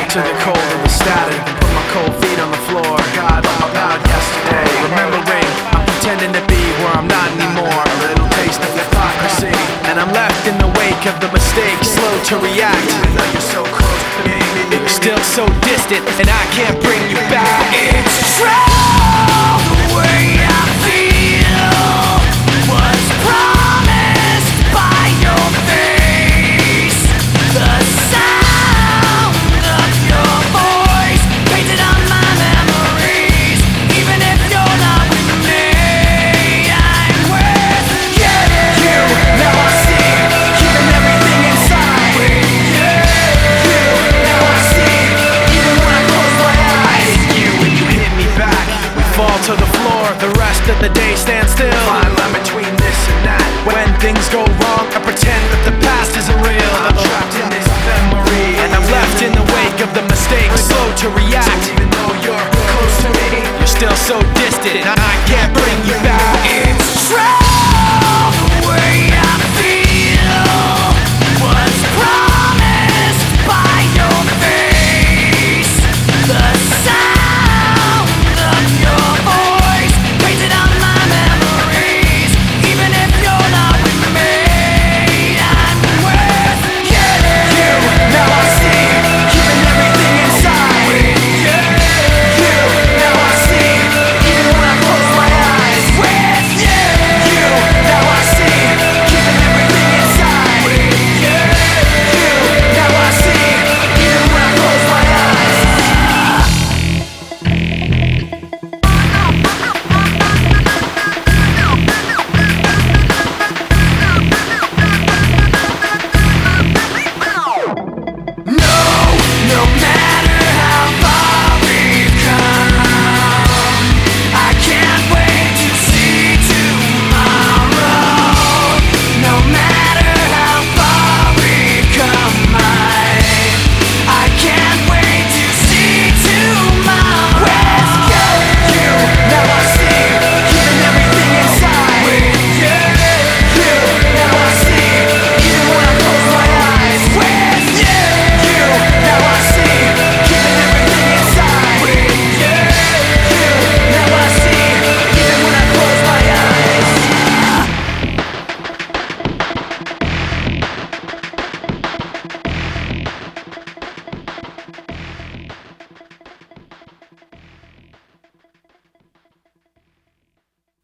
to the cold of the static and put my cold feet on the floor. God, about yesterday, remembering I'm pretending to be where I'm not anymore. A little taste of hypocrisy, and I'm left in the wake of the mistake, slow to react. Even though you're so close to me, still so distant, and I can't bring you back. It's true, the way